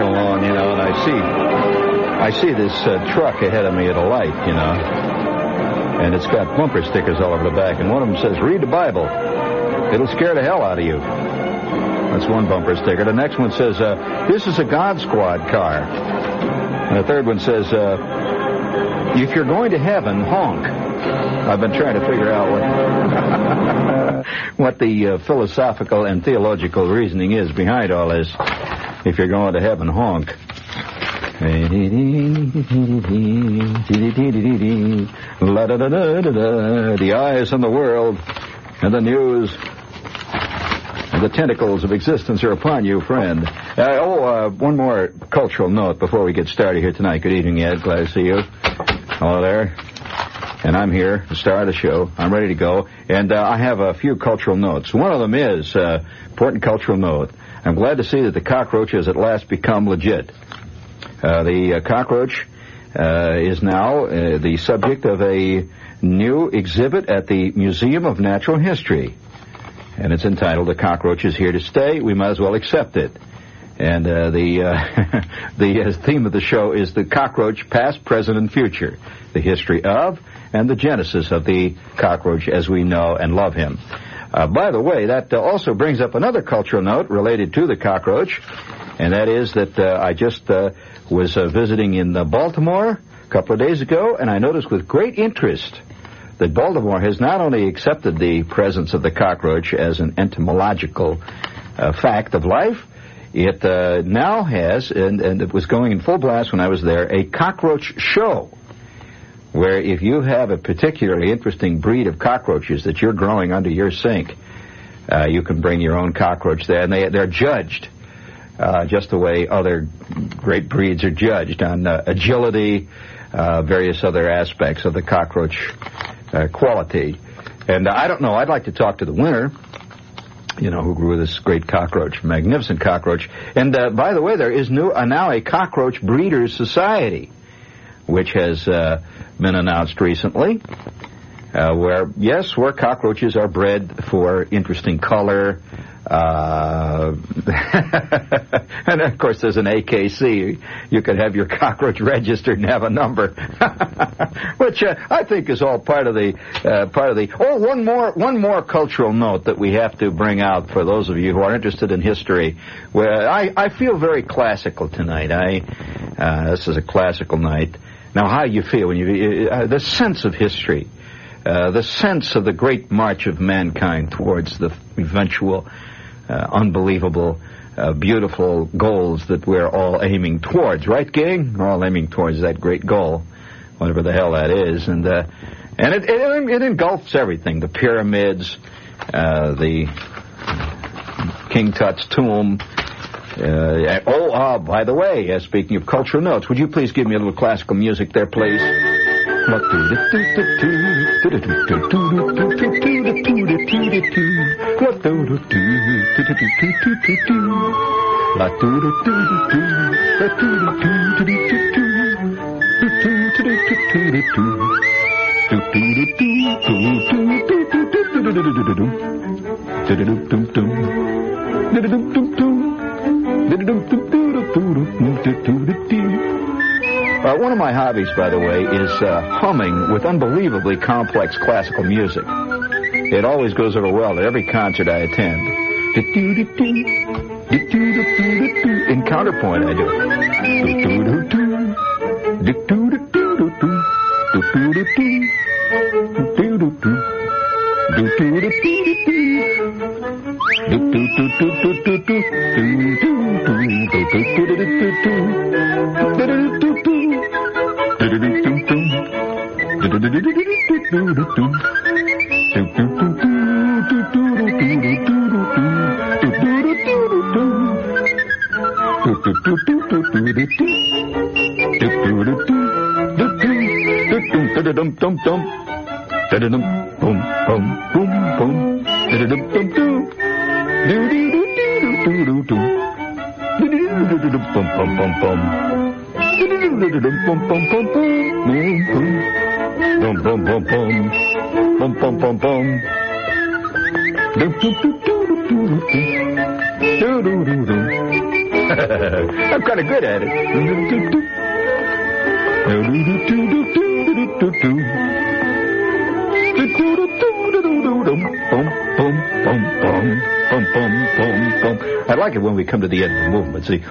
walking along, and I see this truck ahead of me at a light, and it's got bumper stickers all over the back, and one of them says, "Read the Bible. It'll scare the hell out of you." That's one bumper sticker. The next one says, "This is a God Squad car." And the third one says, "If you're going to heaven, honk." I've been trying to figure out what the philosophical and theological reasoning is behind all this. If you're going to heaven, honk. The eyes on the world and the news and the tentacles of existence are upon you, friend. One more cultural note before we get started here tonight. Good evening, Ed. Glad to see you. Hello there. And I'm here, the star of the show. I'm ready to go. And I have a few cultural notes. One of them is, important cultural note. I'm glad to see that the cockroach has at last become legit. The cockroach is now the subject of a new exhibit at the Museum of Natural History. And it's entitled, "The Cockroach is Here to Stay. We might as well accept it." And the theme of the show is the cockroach, past, present, and future. The history of and the genesis of the cockroach as we know and love him. By the way, that also brings up another cultural note related to the cockroach, and that is that I just was visiting in Baltimore a couple of days ago, and I noticed with great interest that Baltimore has not only accepted the presence of the cockroach as an entomological fact of life, it now has, and it was going in full blast when I was there, a cockroach show, where if you have a particularly interesting breed of cockroaches that you're growing under your sink, you can bring your own cockroach there, and they're judged just the way other great breeds are judged on agility, various other aspects of the cockroach quality. And I don't know, I'd like to talk to the winner, who grew this great cockroach, magnificent cockroach. And by the way, there is now a cockroach breeders society, which has been announced recently, where cockroaches are bred for interesting color, and of course there's an AKC. You could have your cockroach registered and have a number, which I think is all part of the. One more cultural note that we have to bring out for those of you who are interested in history. Where I feel very classical tonight. This is a classical night. Now, how do you feel when the sense of history, the sense of the great march of mankind towards the eventual, unbelievable, beautiful goals that we're all aiming towards, right, gang? We're all aiming towards that great goal, whatever the hell that is, and it engulfs everything: the pyramids, the King Tut's tomb. By the way, speaking of cultural notes, would you please give me a little classical music there, please? One of my hobbies, by the way, is humming with unbelievably complex classical music. It always goes over well at every concert I attend. In counterpoint, I do I'm kind of good at it. I like it when we come to the end of the movement. See?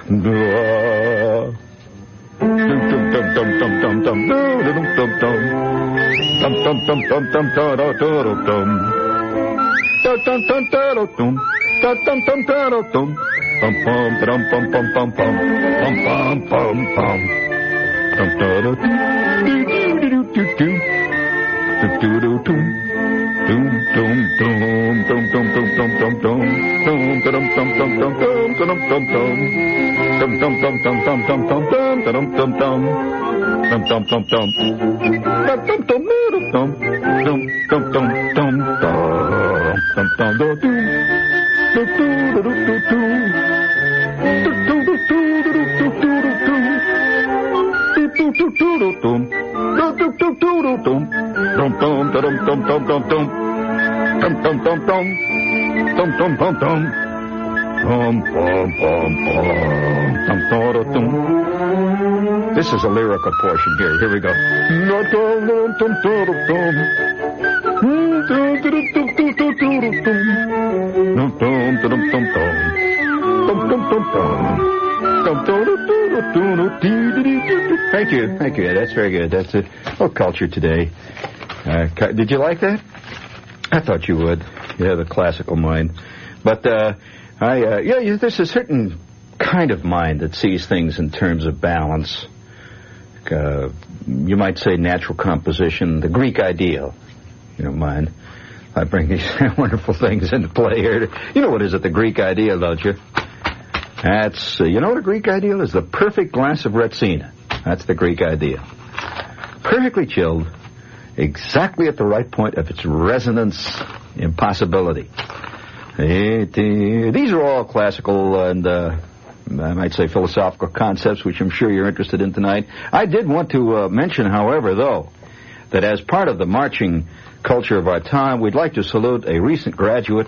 This is a lyrical portion here. Here we go. Thank you. Thank you. That's very good. That's it. Oh, culture today. Did you like that? I thought you would. You have a classical mind. But, there's a certain kind of mind that sees things in terms of balance. You might say natural composition, the Greek ideal. You don't mind. I bring these wonderful things into play here. You know what is it, the Greek ideal, don't you? That's, you know what a Greek ideal is? The perfect glass of Retsina. That's the Greek ideal. Perfectly chilled, exactly at the right point of its resonance impossibility. These are all classical and, I might say, philosophical concepts, which I'm sure you're interested in tonight. I did want to mention, however, though, that as part of the marching culture of our time, we'd like to salute a recent graduate,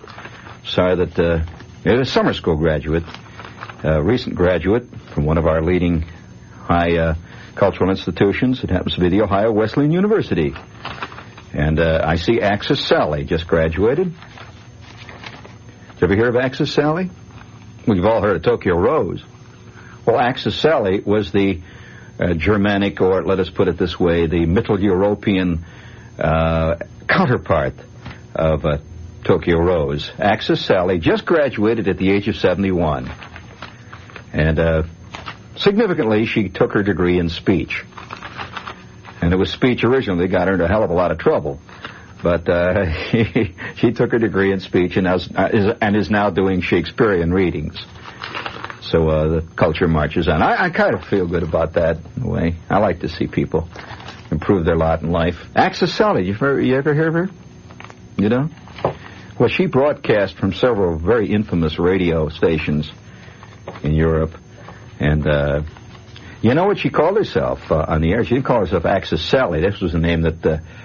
a summer school graduate, a recent graduate from one of our leading high cultural institutions. It happens to be the Ohio Wesleyan University. And I see Axis Sally just graduated. Did you ever hear of Axis Sally? We've all heard of Tokyo Rose. Well, Axis Sally was the Germanic, or let us put it this way, the Middle European counterpart of Tokyo Rose. Axis Sally just graduated at the age of 71. And significantly, she took her degree in speech. And it was speech originally that got her into a hell of a lot of trouble. But she took her degree in speech and is now doing Shakespearean readings. So the culture marches on. I kind of feel good about that in a way. I like to see people improve their lot in life. Axis Sally, you ever hear of her? You know? Well, she broadcast from several very infamous radio stations in Europe. And you know what she called herself on the air? She didn't call herself Axis Sally. This was a name that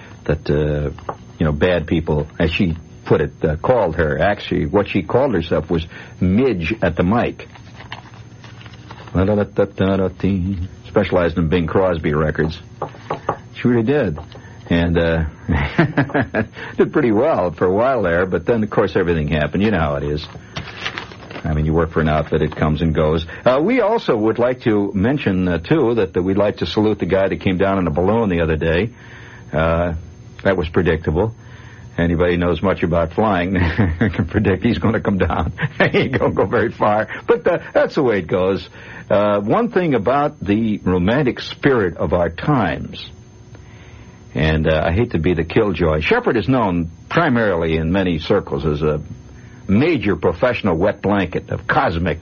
bad people, as she put it, called her. Actually, what she called herself was Midge at the mic. Specialized in Bing Crosby records. She really did. And did pretty well for a while there, but then, of course, everything happened. You know how it is. I mean, you work for an outfit, it comes and goes. We also would like to mention, too, that we'd like to salute the guy that came down in a balloon the other day. That was predictable. Anybody knows much about flying can predict he's going to come down. He ain't going to go very far. But that's the way it goes. One thing about the romantic spirit of our times, and I hate to be the killjoy, Shepard is known primarily in many circles as a major professional wet blanket of cosmic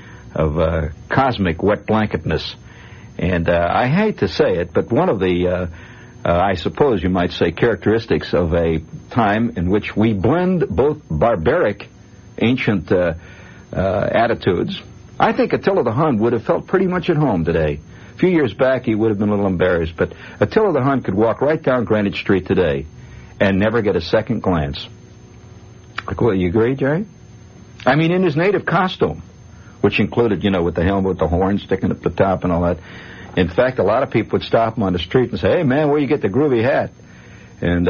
wet blanketness. And I hate to say it, but one of the I suppose you might say characteristics of a time in which we blend both barbaric ancient attitudes. I think Attila the Hun would have felt pretty much at home today. A few years back he would have been a little embarrassed, but Attila the Hun could walk right down Greenwich Street today and never get a second glance. You agree, Jerry? I mean, in his native costume, which included, with the helmet with the horn sticking up the top and all that. In fact, a lot of people would stop him on the street and say, "Hey, man, where you get the groovy hat?" And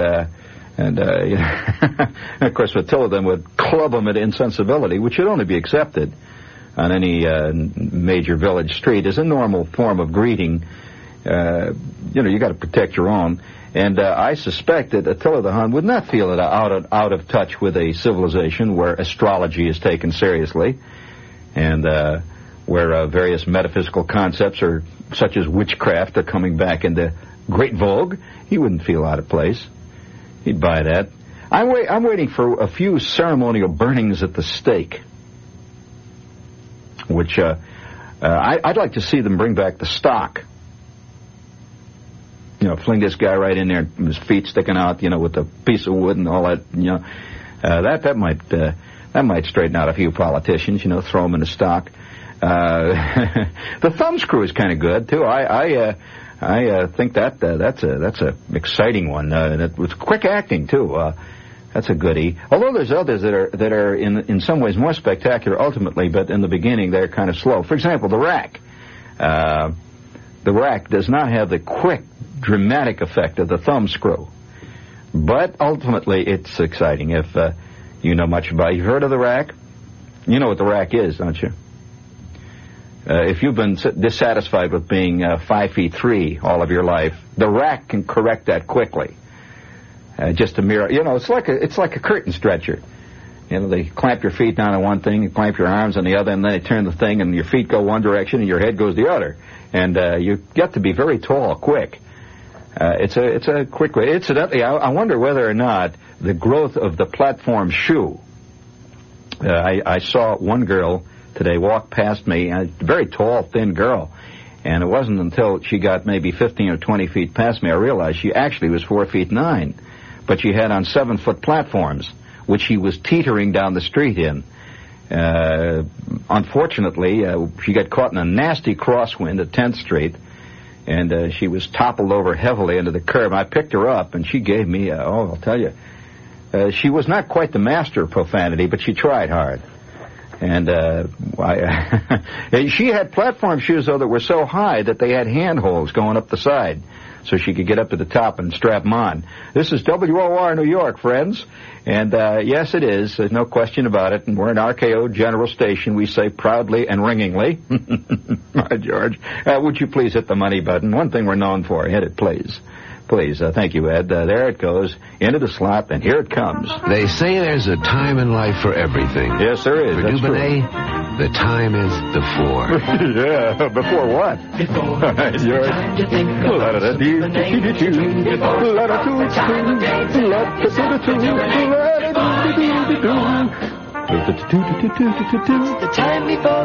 of course, Attila then would club him at insensibility, which should only be accepted on any major village street as a normal form of greeting. You got to protect your own. And I suspect that Attila the Hun would not feel it out of touch with a civilization where astrology is taken seriously, and where various metaphysical concepts such as witchcraft are coming back into great vogue. He wouldn't feel out of place. He'd buy that. I'm waiting for a few ceremonial burnings at the stake, which I'd like to see them bring back the stock. Fling this guy right in there, his feet sticking out, with a piece of wood and all that. That might straighten out a few politicians. Throw them in the stock. The thumbscrew is kind of good too. I think that's a exciting one. And it was quick acting too. That's a goodie. Although there's others that are in some ways more spectacular ultimately, but in the beginning they're kind of slow. For example, the rack. The rack does not have the quick, dramatic effect of the thumbscrew, but ultimately it's exciting. If you know much about it. You've heard of the rack? You know what the rack is, don't you? If you've been dissatisfied with being 5'3" all of your life, the rack can correct that quickly. Just a mirror. It's like a curtain stretcher. They clamp your feet down on one thing, and clamp your arms on the other, and then they turn the thing, and your feet go one direction, and your head goes the other. And you get to be very tall quick. It's a quick way. Incidentally, I wonder whether or not the growth of the platform shoe. I saw one girl today walk past me, a very tall, thin girl, and it wasn't until she got maybe 15 or 20 feet past me I realized she actually was 4'9", but she had on 7-foot platforms, which she was teetering down the street in. Unfortunately, she got caught in a nasty crosswind at 10th Street, and she was toppled over heavily into the curb. I picked her up, and she gave me, I'll tell you, she was not quite the master of profanity, but she tried hard. And she had platform shoes, though, that were so high that they had handholds going up the side, so she could get up to the top and strap them on. This is WOR New York, friends. And yes, it is. There's no question about it. And we're an RKO General Station. We say proudly and ringingly. George, would you please hit the money button? One thing we're known for. Hit it, please. Please. Thank you, Ed. There it goes. Into the slot, and here it comes. They say there's a time in life for everything. Yes, there is. For That's Dubonnet, the time is before. Yeah, before what? Before. George. The time before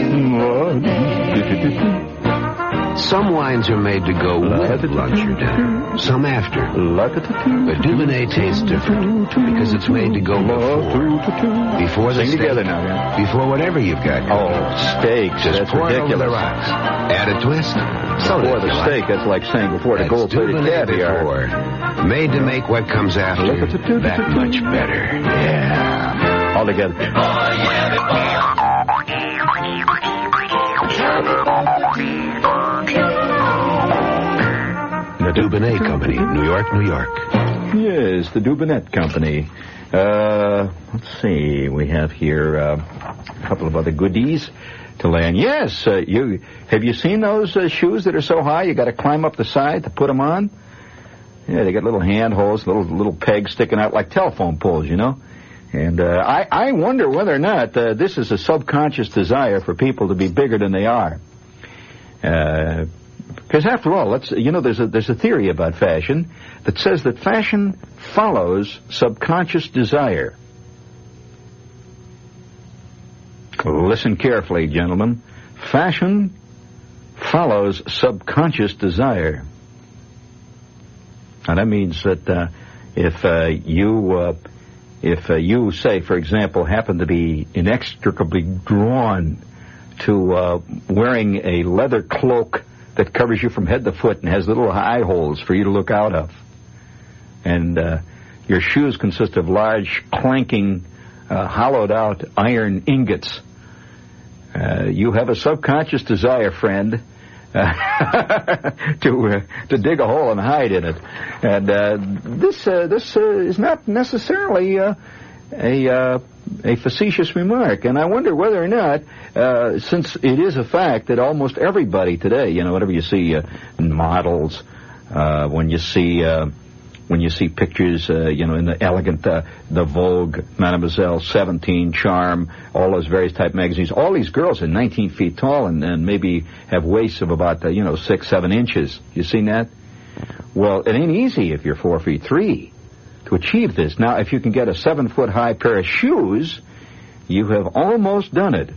Some wines are made to go with lunch or dinner, some after. But Dubonnet tastes different because it's made to go before the Sing steak, together now, man. before whatever you've got. Steaks. Just That's pour it over ridiculous. the rocks. Add a twist. Before the steak, that's like saying before the gold-plated caviar. Before. Made to make what comes after that much better. Yeah. All together. The Dubonnet Company, New York, New York. Yes, the Dubonnet Company. Let's see. We have here a couple of other goodies to land. Yes, have you seen those shoes that are so high you got to climb up the side to put them on? Yeah, they got little handholds, little pegs sticking out like telephone poles, And I wonder whether or not this is a subconscious desire for people to be bigger than they are. Because after all, there's a theory about fashion that says that fashion follows subconscious desire. Listen carefully, gentlemen. Fashion follows subconscious desire. Now that means that if you, say, for example, happen to be inextricably drawn to wearing a leather cloak that covers you from head to foot and has little eye holes for you to look out of, and your shoes consist of large, clanking, hollowed-out iron ingots, You have a subconscious desire, friend, to dig a hole and hide in it. And this is not necessarily a facetious remark. And I wonder whether or not, since it is a fact that almost everybody today, whenever you see models, when you see pictures, in the Elegant, the Vogue, Mademoiselle, 17, Charm, all those various type magazines, all these girls are 19 feet tall and maybe have waists of about, 6-7 inches. You seen that? Well, it ain't easy if you're 4 feet 3 to achieve this. Now, if you can get a 7-foot high pair of shoes, you have almost done it.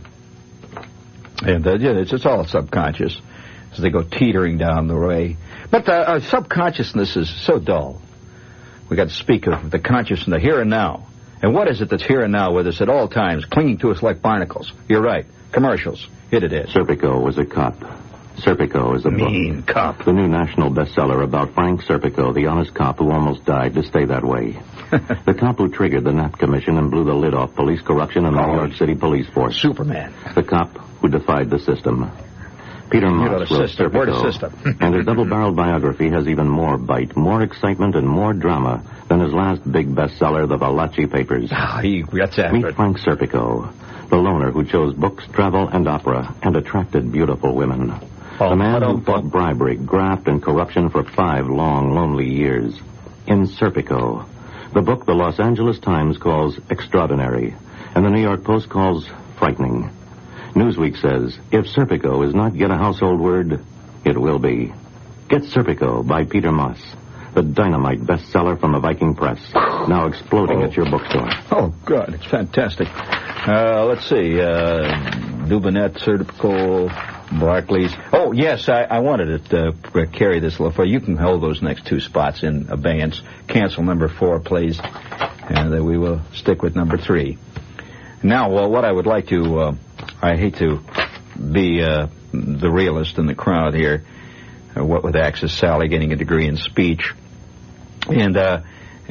And it's all subconscious as they go teetering down the way. But our subconsciousness is so dull. We got to speak of the conscious and the here and now. And what is it that's here and now with us at all times, clinging to us like barnacles? You're right. Commercials. Hit it is. Serpico was a cop. Serpico is a mean book. Cop. The new national bestseller about Frank Serpico, the honest cop who almost died to stay that way. The cop who triggered the Knapp Commission and blew the lid off police corruption in the New York City police force. Superman. The cop who defied the system. Peter Moss wrote Serpico, and his double-barreled biography has even more bite, more excitement, and more drama than his last big bestseller, The Valachi Papers. He gets after Meet Frank Serpico, the loner who chose books, travel, and opera, and attracted beautiful women. The man who fought bribery, graft, and corruption for 5 long, lonely years. In Serpico, the book the Los Angeles Times calls extraordinary, and the New York Post calls frightening. Newsweek says, if Serpico is not yet a household word, it will be. Get Serpico by Peter Moss, the dynamite bestseller from the Viking Press, now exploding at your bookstore. Oh, God, it's fantastic. Let's see. Dubonnet, Serpico, Barclays. Oh, yes, I wanted to carry this a little far. You can hold those next 2 spots in abeyance. Cancel number 4, please. And then we will stick with number 3. Now, what I would like to... I hate to be the realist in the crowd here, what with Axis Sally getting a degree in speech, and the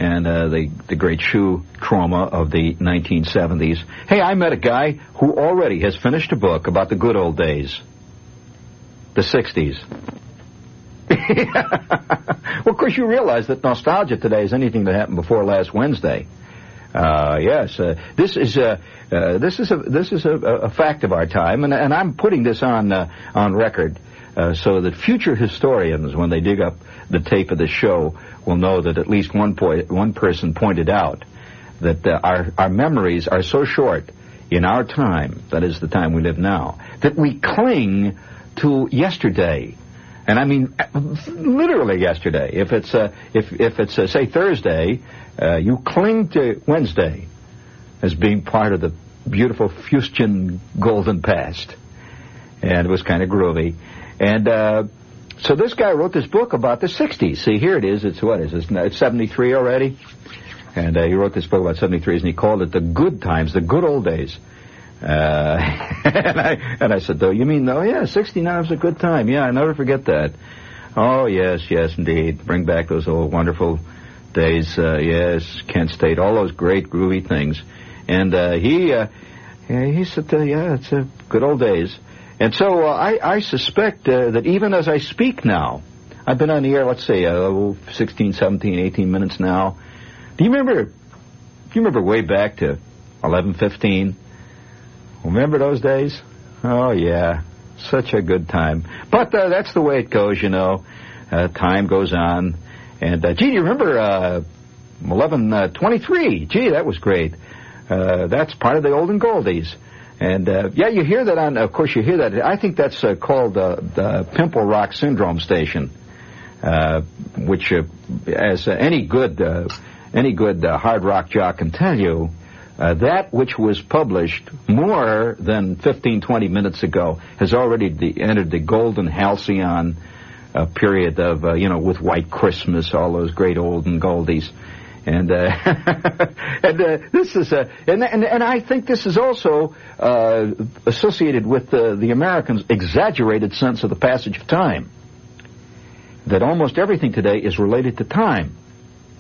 great shoe trauma of the 1970s. Hey, I met a guy who already has finished a book about the good old days, the 60s. Well, of course, you realize that nostalgia today is anything that happened before last Wednesday. Yes, this is a fact of our time, and I'm putting this on record so that future historians, when they dig up the tape of the show, will know that at least one person pointed out that our memories are so short in our time, that is the time we live now, that we cling to yesterday. And I mean, literally yesterday. If it's say Thursday, you cling to Wednesday as being part of the beautiful Fustian golden past, and it was kind of groovy. And so this guy wrote this book about the '60s. See, here it is. It's what is this? It's 73 already, and he wrote this book about 73s, and he called it the good times, the good old days. And I said, "Oh, you mean, oh yeah, 69 was a good time. Yeah, I never forget that. Oh yes, indeed. Bring back those old wonderful days. Yes, Kent State, all those great groovy things." And he said, "Yeah, it's a good old days." And so I suspect that even as I speak now, I've been on the air, let's say, 16, 17, 18 minutes now. Do you remember way back to 11:15? Remember those days? Oh, yeah. Such a good time. But that's the way it goes, Time goes on. And, do you remember 11:23? Gee, that was great. That's part of the olden goldies. And, you hear that of course you hear that. I think that's called the Pimple Rock Syndrome Station, which, as any good hard rock jock can tell you, that which was published more than 15, 20 minutes ago has already entered the golden halcyon period of, with White Christmas, all those great olden goldies. And this is and I think this is also associated with the Americans' exaggerated sense of the passage of time. That almost everything today is related to time.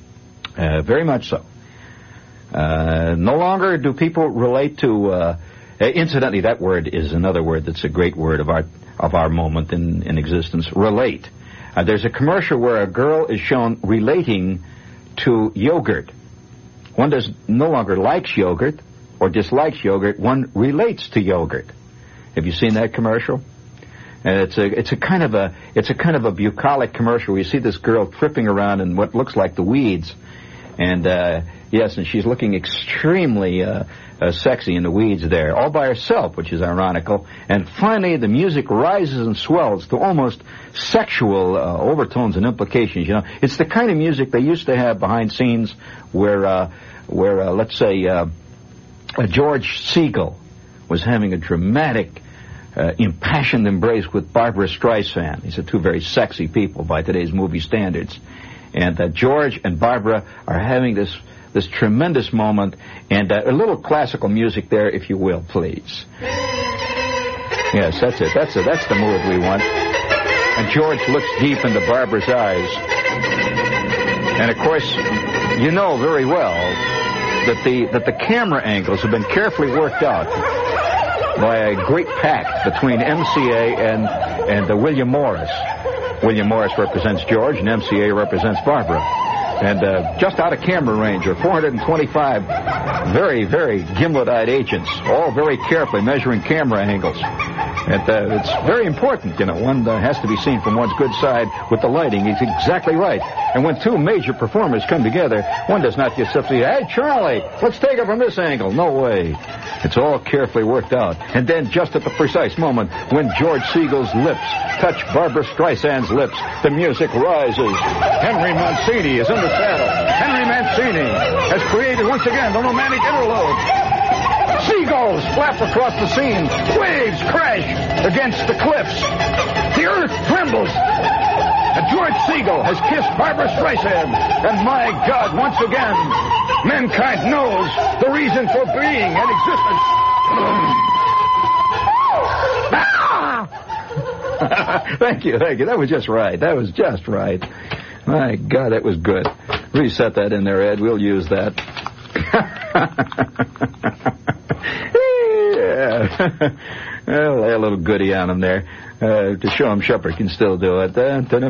Very much so. No longer do people relate to Incidentally, that word is another word that's a great word of our moment in existence. Relate. There's a commercial where a girl is shown relating to yogurt. One no longer likes yogurt or dislikes yogurt. One relates to yogurt. Have you seen that commercial? And it's a kind of a bucolic commercial where you see this girl tripping around in what looks like the weeds, and yes, and she's looking extremely sexy in the weeds there, all by herself, which is ironical. And finally, the music rises and swells to almost sexual overtones and implications. You know, it's the kind of music they used to have behind scenes where let's say George Segal was having a dramatic, impassioned embrace with Barbara Streisand. These are two very sexy people by today's movie standards. And George and Barbara are having this tremendous moment, and a little classical music there, if you will, please. Yes, that's it. That's the mood we want. And George looks deep into Barbara's eyes. And, of course, you know very well that the camera angles have been carefully worked out by a great pact between MCA and William Morris. William Morris represents George, and MCA represents Barbara. And just out of camera range are 425 very, very gimlet-eyed agents, all very carefully measuring camera angles. And it's very important, you know. One has to be seen from one's good side with the lighting. He's exactly right. And when two major performers come together, one does not just simply, hey, Charlie, let's take it from this angle. No way. It's all carefully worked out. And then just at the precise moment when George Segal's lips touch Barbara Streisand's lips, the music rises. Henry Mancini is in the saddle. Henry Mancini has created once again the romantic interlude. Seagulls flap across the scene. Waves crash against the cliffs. The earth trembles. And George Segal has kissed Barbara Streisand. And my God, once again, mankind knows the reason for being and existence. Thank you. That was just right. My God, that was good. Reset that in there, Ed. We'll use that. Yeah. Well, lay a little goodie on him there to show him Shepard can still do it.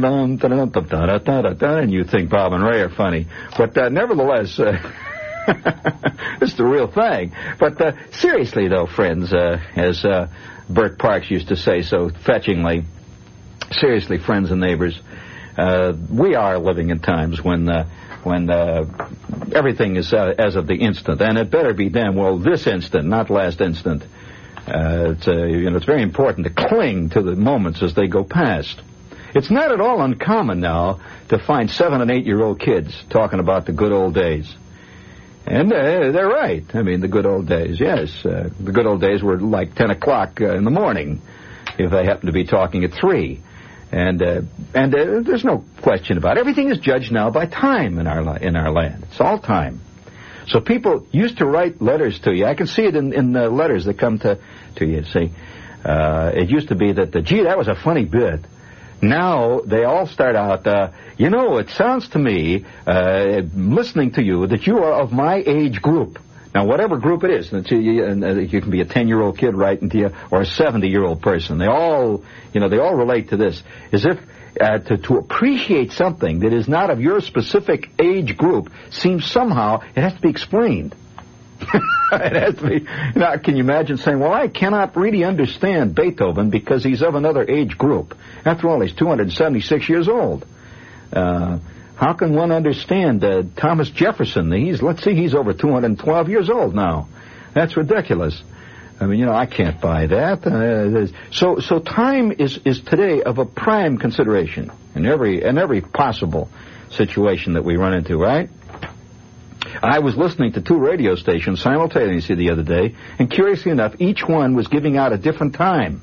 And you think Bob and Ray are funny. But nevertheless, it's the real thing. But seriously, though, friends, as Bert Parks used to say so fetchingly, seriously, friends and neighbors, we are living in times when everything is as of the instant, and it better be damn well this instant, not last instant. It's very important to cling to the moments as they go past. It's not at all uncommon now to find 7- and 8-year-old kids talking about the good old days. And they're right. I mean, the good old days, yes. The good old days were like 10 o'clock in the morning, if they happen to be talking at 3. And there's no question about it. Everything is judged now by time in our land. It's all time. So people used to write letters to you. I can see it in the letters that come to you. See, it used to be that, gee, that was a funny bit. Now they all start out, it sounds to me, listening to you, that you are of my age group. Now, whatever group it is, you can be a 10-year-old kid writing to you, or a 70-year-old person. They all relate to this. As if to appreciate something that is not of your specific age group seems somehow, it has to be explained. It has to be. Now, can you imagine saying, well, I cannot really understand Beethoven because he's of another age group. After all, he's 276 years old. How can one understand Thomas Jefferson? He's over 212 years old now. That's ridiculous. I mean, I can't buy that. So time is today of a prime consideration in every possible situation that we run into, right? I was listening to 2 radio stations simultaneously the other day, and curiously enough, each one was giving out a different time.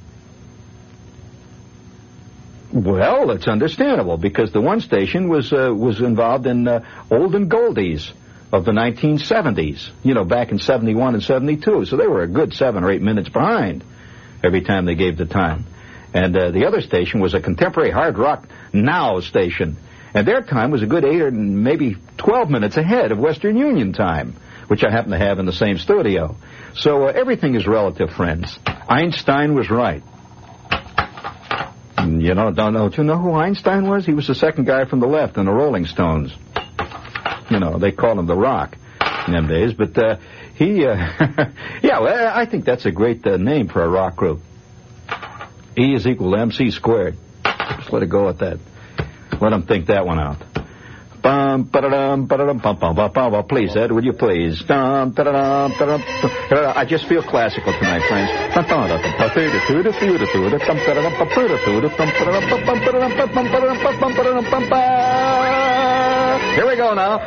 Well, it's understandable, because the one station was involved in olden goldies of the 1970s, back in 71 and 72. So they were a good 7 or 8 minutes behind every time they gave the time. And the other station was a contemporary hard rock now station. And their time was a good 8 or maybe 12 minutes ahead of Western Union time. which I happen to have in the same studio. So everything is relative, friends. Einstein was right. You know, don't you know who Einstein was? He was the second guy from the left in the Rolling Stones. You know, they called him The Rock in them days. But I think that's a great name for a rock group. E is equal to MC squared. Just let it go at that. Let them think that one out. Please, Ed, would you please? I just feel classical tonight, friends. Here we go now.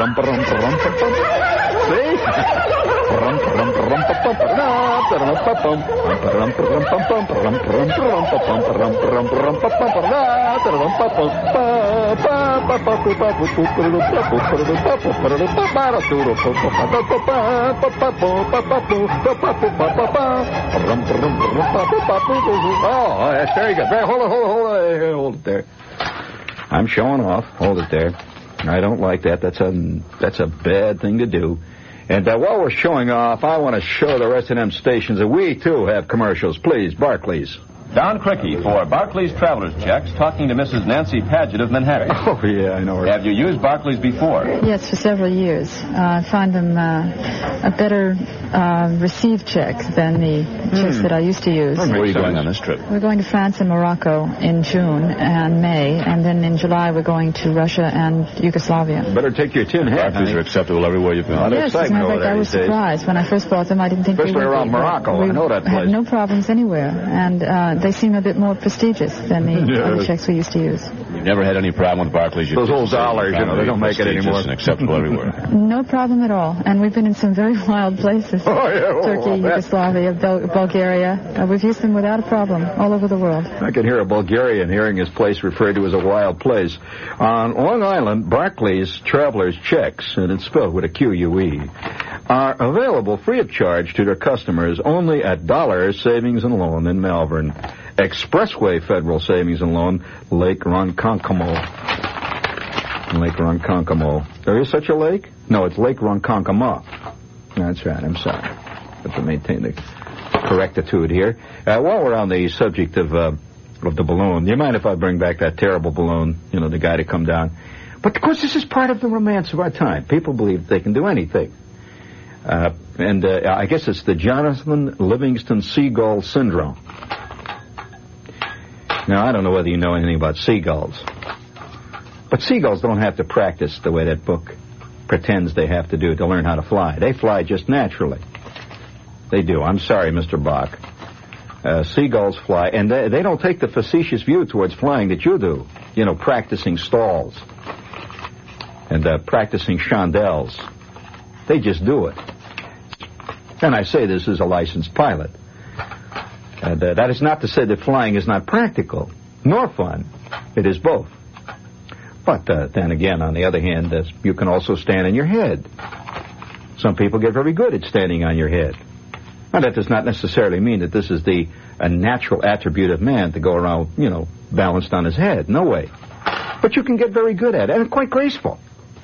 See? Oh, that's very good. Hold it there. I'm showing off. Hold it there. I don't like that. That's a bad thing to do. And while we're showing off, I want to show the rest of them stations that we, too, have commercials. Please, Barclays. Don Cricky for Barclays Traveler's Checks, talking to Mrs. Nancy Paget of Manhattan. Oh, yeah, I know her. Have you used Barclays before? Yes, for several years. I find them a better received check than the checks that I used to use. Where are you going on this trip? We're going to France and Morocco in June and May, and then in July we're going to Russia and Yugoslavia. Better take your tin hat. Barclays are acceptable everywhere you've been. Yes, as a matter of fact, I was surprised. When I first bought them, I didn't think especially we would around Morocco. I know that place. Had no problems anywhere, and they seem a bit more prestigious than the other checks we used to use. You've never had any problem with Barclays? Those old dollars, you know, they don't make it anymore. And acceptable everywhere. No problem at all. And we've been in some very wild places. Turkey, Yugoslavia, Bulgaria. We've used them without a problem all over the world. I can hear a Bulgarian hearing his place referred to as a wild place. On Long Island, Barclays Traveler's Checks, and it's spelled with a Q-U-E, are available free of charge to their customers only at Dollar Savings and Loan in Malvern. Expressway Federal Savings and Loan, Lake Ronkonkoma. Lake Ronkonkoma. There is such a lake? No, it's Lake Ronkonkoma. That's right, I'm sorry. Have to maintain the correctitude here. While we're on the subject of the balloon, do you mind if I bring back that terrible balloon, you know, the guy to come down? But, of course, this is part of the romance of our time. People believe they can do anything. And I guess it's the Jonathan Livingston Seagull Syndrome. Now, I don't know whether you know anything about seagulls. But seagulls don't have to practice the way that book pretends they have to do to learn how to fly. They fly just naturally. They do. I'm sorry, Mr. Bach. Seagulls fly, and they don't take the facetious view towards flying that you do. You know, practicing stalls and practicing chandelles. They just do it. And I say this as a licensed pilot. And that is not to say that flying is not practical, nor fun. It is both. But then again, on the other hand, you can also stand on your head. Some people get very good at standing on your head. Now, that does not necessarily mean that this is a natural attribute of man to go around, you know, balanced on his head. No way. But you can get very good at it, and quite graceful.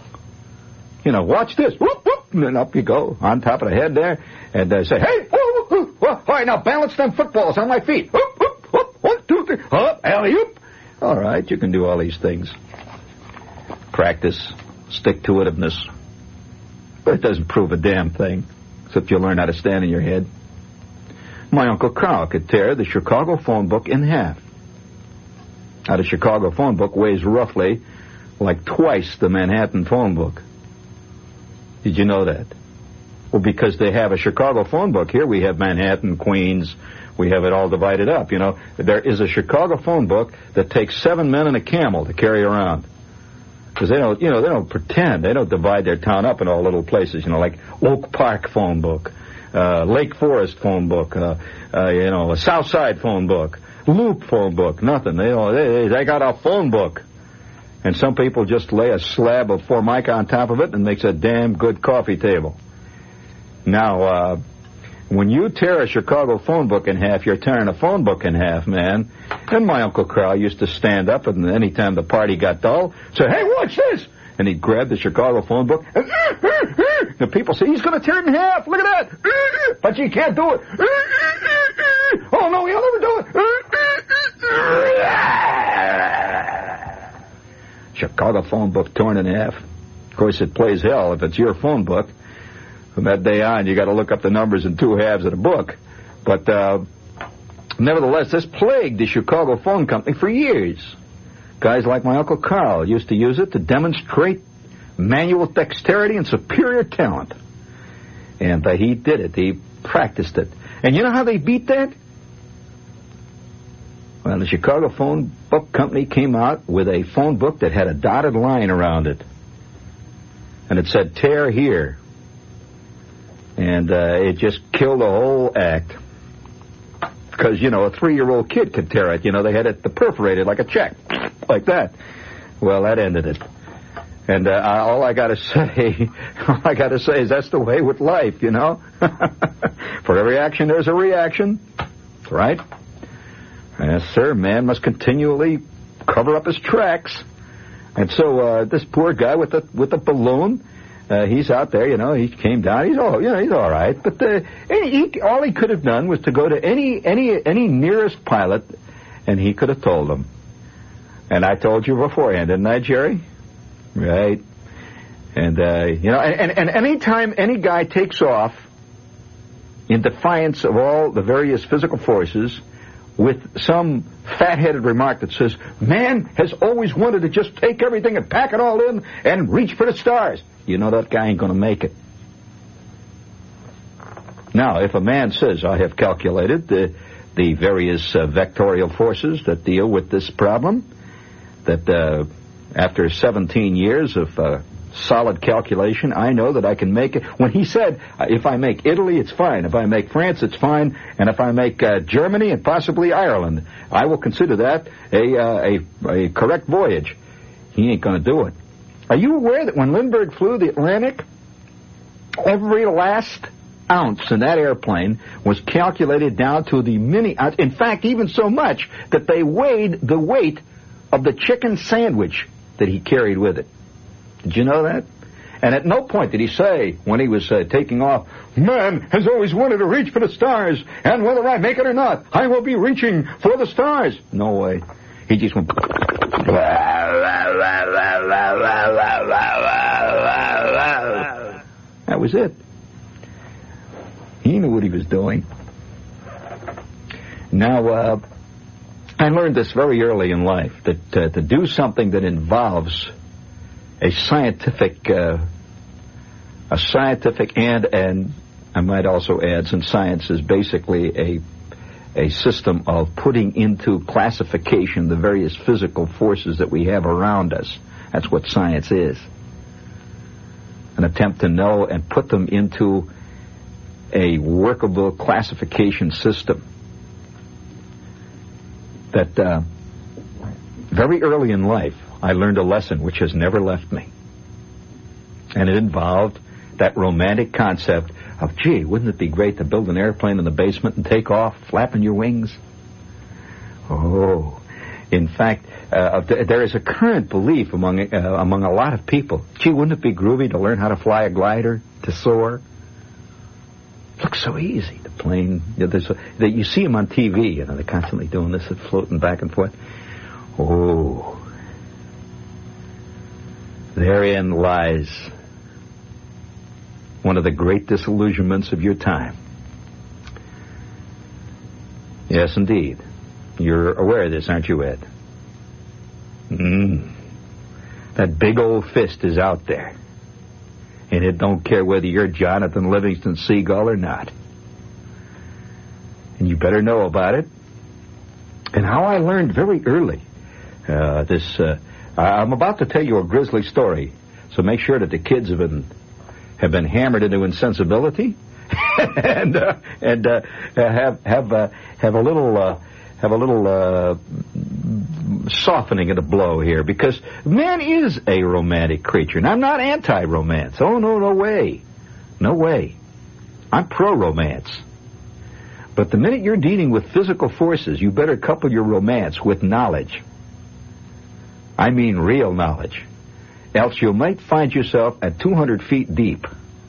You know, watch this. Whoop, whoop, and then up you go on top of the head there, and say, hey, whoop, whoop, whoop. All right, now balance them footballs on my feet. Whoop, whoop, whoop, 1, 2, 3, up, alley-oop. All right, you can do all these things. Practice, stick-to-itiveness. But it doesn't prove a damn thing, except you learn how to stand on your head. My Uncle Carl could tear the Chicago phone book in half. Now, the Chicago phone book weighs roughly like twice the Manhattan phone book. Did you know that? Well, because they have a Chicago phone book. Here we have Manhattan, Queens. We have it all divided up, you know. There is a Chicago phone book that takes 7 men and a camel to carry around. Because they don't pretend. They don't divide their town up in all little places, you know, like Oak Park phone book, Lake Forest phone book, a South Side phone book, Loop phone book, nothing. They got a phone book. And some people just lay a slab of Formica on top of it and makes a damn good coffee table. Now, when you tear a Chicago phone book in half, you're tearing a phone book in half, man. And my Uncle Carl used to stand up, and any time the party got dull, say, hey, watch this! and he'd grab the Chicago phone book. The people say, he's going to tear it in half. Look at that. But you can't do it. Oh, no, he'll never do it. Chicago phone book torn in half. Of course, it plays hell if it's your phone book. From that day on, you got to look up the numbers in two halves of the book. But nevertheless, this plagued the Chicago phone company for years. Guys like my Uncle Carl used to use it to demonstrate manual dexterity and superior talent. And he did it. He practiced it. And you know how they beat that? Well, the Chicago phone book company came out with a phone book that had a dotted line around it. And it said, tear here. And it just killed the whole act. Because, you know, a 3-year-old kid could tear it. You know, they had it perforated like a check. Like that. Well, that ended it. And all I got to say is that's the way with life, you know. For every action, there's a reaction. Right? Yes, sir. Man must continually cover up his tracks. And so this poor guy with the balloon, he's out there, you know. He came down. He's all right. But all he could have done was to go to any nearest pilot, and he could have told him. And I told you beforehand, didn't I, Jerry? Right. And you know, and anytime any guy takes off in defiance of all the various physical forces with some fat-headed remark that says, man has always wanted to just take everything and pack it all in and reach for the stars, you know that guy ain't going to make it. Now, if a man says, I have calculated the various vectorial forces that deal with this problem, that after 17 years of solid calculation, I know that I can make it. When he said, if I make Italy, it's fine. If I make France, it's fine. And if I make Germany and possibly Ireland, I will consider that a correct voyage. He ain't going to do it. Are you aware that when Lindbergh flew the Atlantic, every last ounce in that airplane was calculated down to the ounce? In fact, even so much that they weighed the weight of the chicken sandwich that he carried with it. Did you know that? And at no point did he say, when he was taking off, man has always wanted to reach for the stars, and whether I make it or not, I will be reaching for the stars. No way. He just went... That was it. He knew what he was doing. Now, I learned this very early in life, that to do something that involves a scientific and I might also add, since science is basically a system of putting into classification the various physical forces that we have around us. That's what science is. An attempt to know and put them into a workable classification system. That very early in life, I learned a lesson which has never left me. And it involved that romantic concept of, gee, wouldn't it be great to build an airplane in the basement and take off, flapping your wings? Oh, in fact, there is a current belief among a lot of people, gee, wouldn't it be groovy to learn how to fly a glider, to soar? It looks so easy, the plane. You see them on TV, you know, they're constantly doing this, floating back and forth. Oh, therein lies one of the great disillusionments of your time. Yes, indeed. You're aware of this, aren't you, Ed? That big old fist is out there. And it don't care whether you're Jonathan Livingston Seagull or not. And you better know about it. And how I learned very early I'm about to tell you a grisly story, so make sure that the kids have been hammered into insensibility, and have a little softening of the blow here, because man is a romantic creature, and I'm not anti-romance. Oh no way, no way. I'm pro-romance. But the minute you're dealing with physical forces, you better couple your romance with knowledge. I mean real knowledge. else you might find yourself at 200 feet deep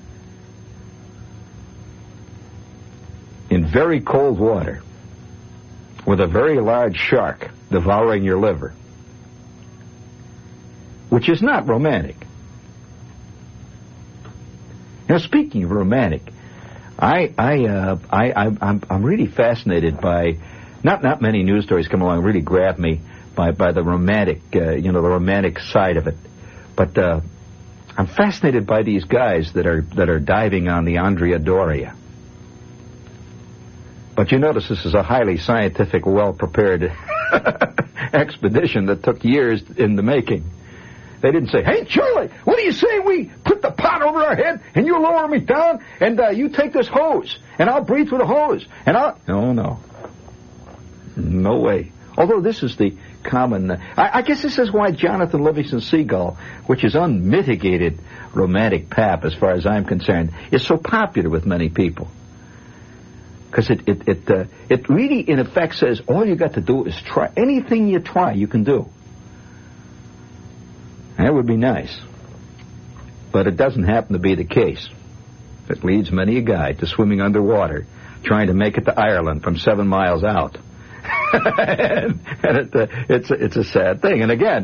in very cold water with a very large shark devouring your liver, which is not romantic. Now, speaking of romantic, I'm really fascinated by not many news stories come along and really grab me by the romantic, the romantic side of it. But I'm fascinated by these guys that are diving on the Andrea Doria. But you notice this is a highly scientific, well-prepared expedition that took years in the making. They didn't say, "Hey, Charlie, what do you say we put the pot over our head and you lower me down and you take this hose and I'll breathe through the hose and I'll..." No way. Although this is the common... I guess this is why Jonathan Livingston Seagull, which is unmitigated romantic pap as far as I'm concerned, is so popular with many people. Because it really, in effect, says all you got to do is try. Anything you try, you can do. That would be nice. But it doesn't happen to be the case. It leads many a guy to swimming underwater, trying to make it to Ireland from 7 miles out. It's a sad thing. And again,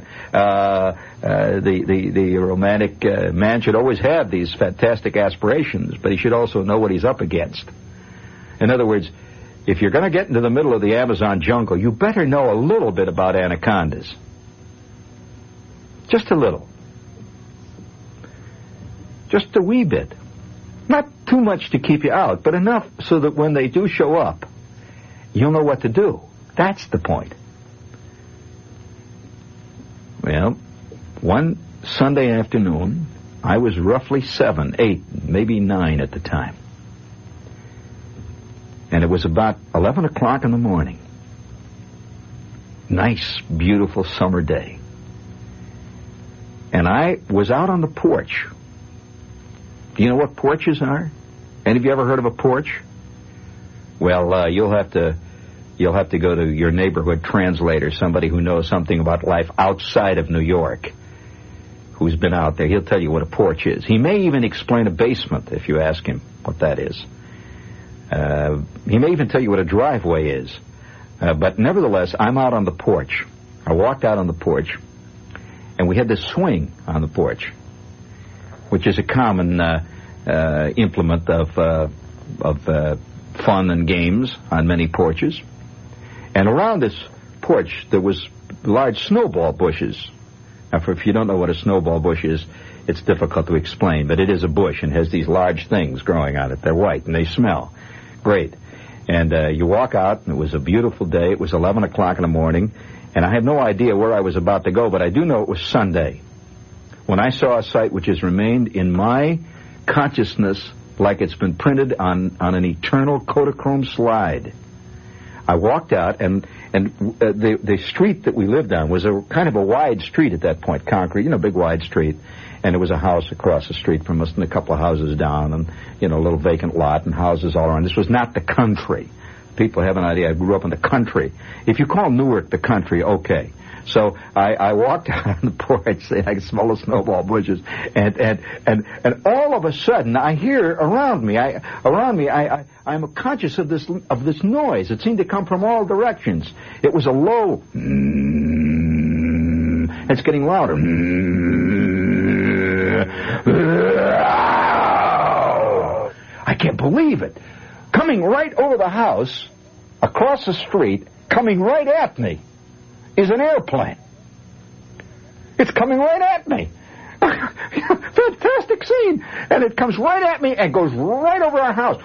the romantic man should always have these fantastic aspirations, but he should also know what he's up against. In other words, if you're going to get into the middle of the Amazon jungle, you better know a little bit about anacondas. Just a little. Just a wee bit. Not too much to keep you out, but enough so that when they do show up, you'll know what to do. That's the point. Well, one Sunday afternoon, I was roughly 7, 8, maybe 9 at the time. And it was about 11 o'clock in the morning. Nice, beautiful summer day. And I was out on the porch. Do you know what porches are? Any of you ever heard of a porch? Well, you'll have to go to your neighborhood translator, somebody who knows something about life outside of New York, who's been out there. He'll tell you what a porch is. He may even explain a basement if you ask him what that is. He may even tell you what a driveway is. But nevertheless, I'm out on the porch. I walked out on the porch, and we had this swing on the porch, which is a common implement of fun and games on many porches. And around this porch, there was large snowball bushes. Now, if you don't know what a snowball bush is, it's difficult to explain, but it is a bush and has these large things growing on it. They're white, and they smell great. And you walk out, and it was a beautiful day. It was 11 o'clock in the morning, and I had no idea where I was about to go, but I do know it was Sunday when I saw a sight which has remained in my consciousness like it's been printed on an eternal Kodachrome slide. I walked out, and the street that we lived on was a kind of a wide street at that point, concrete, big wide street. And there was a house across the street from us and a couple of houses down and, a little vacant lot and houses all around. This was not the country. People have an idea. I grew up in the country. If you call Newark the country, okay. So I walked out on the porch and I could smell the snowball bushes. And all of a sudden I hear around me, I'm conscious of this noise. It seemed to come from all directions. It was a low, it's getting louder. I can't believe it. Coming right over the house, across the street, coming right at me, is an airplane. It's coming right at me. Fantastic scene. And it comes right at me and goes right over our house.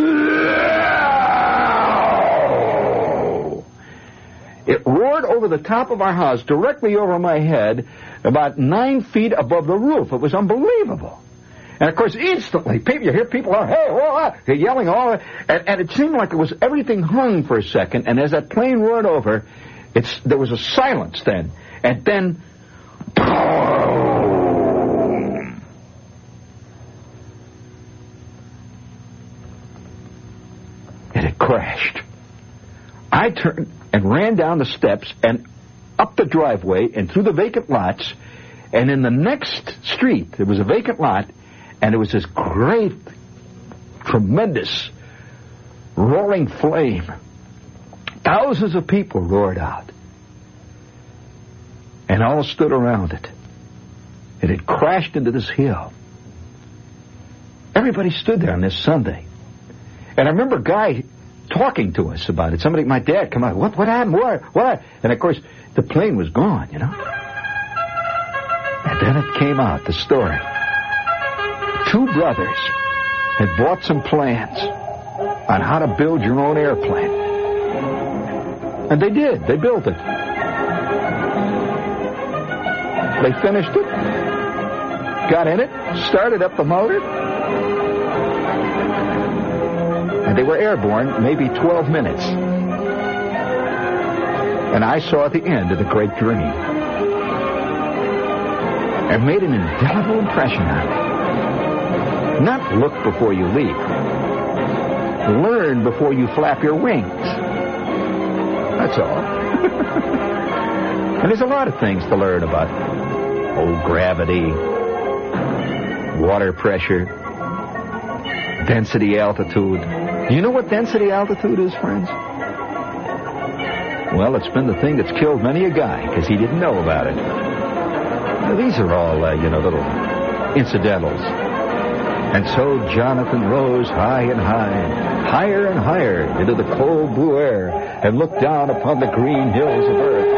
It roared over the top of our house, directly over my head, about 9 feet above the roof. It was unbelievable. And, of course, instantly, you hear people, hey, whoa, they're yelling all, and it seemed like everything hung for a second, and as that plane roared over, there was a silence then, and then, boom! And it crashed. I turned and ran down the steps and up the driveway and through the vacant lots, And in the next street, there was a vacant lot, and there was this great, tremendous, roaring flame. Thousands of people roared out. And all stood around it. It had crashed into this hill. Everybody stood there on this Sunday. And I remember a guy talking to us about it. Somebody, my dad, come out. What happened? What? And, of course, the plane was gone, you know. And then it came out, the story. 2 brothers had bought some plans on how to build your own airplane. And they did. They built it. They finished it, got in it, started up the motor, and they were airborne maybe 12 minutes. And I saw the end of the great dream. It made an indelible impression on me. Not look before you leap. Learn before you flap your wings. That's all. And there's a lot of things to learn about. Gravity, water pressure, density altitude. Do you know what density altitude is, friends? Well, it's been the thing that's killed many a guy because he didn't know about it. Now, these are all, little incidentals. And so Jonathan rose high and high, higher and higher into the cold blue air and looked down upon the green hills of earth.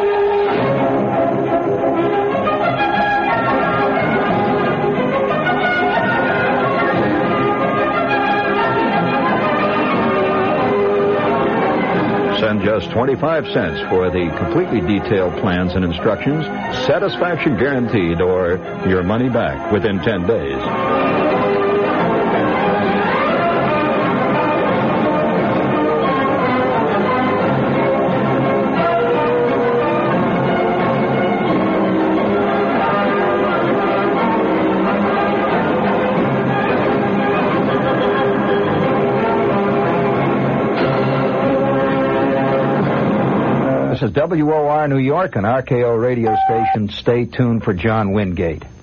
Send just 25 cents for the completely detailed plans and instructions, satisfaction guaranteed, or your money back within 10 days. This is WOR New York, an RKO radio station. Stay tuned for John Wingate.